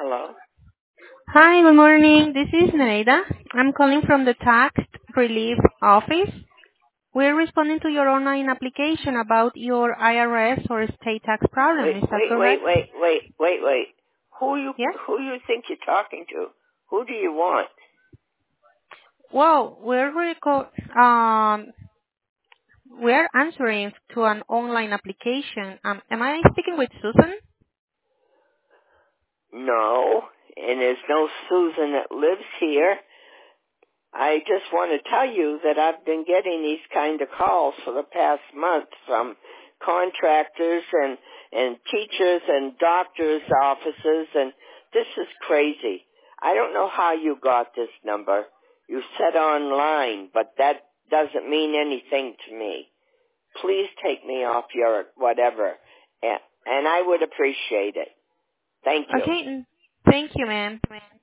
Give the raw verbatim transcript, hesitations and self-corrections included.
Hello? Hi, good morning. This is Nereida. I'm calling from the Tax Relief Office. We're responding to your online application about your I R S or state tax problem. Wait, Is that wait, wait, correct? wait, wait, wait, wait. Who you Yes? who you think you're talking to? Who do you want? Well, we're reco- um we're answering to an online application. Um, am I speaking with Susan? No, and there's no Susan that lives here. I just want to tell you that I've been getting these kind of calls for the past month from contractors and and teachers and doctors' offices, and this is crazy. I don't know how you got this number. You said online, but that doesn't mean anything to me. Please take me off your whatever, and, and I would appreciate it. Thank you. Okay. Thank you, ma'am.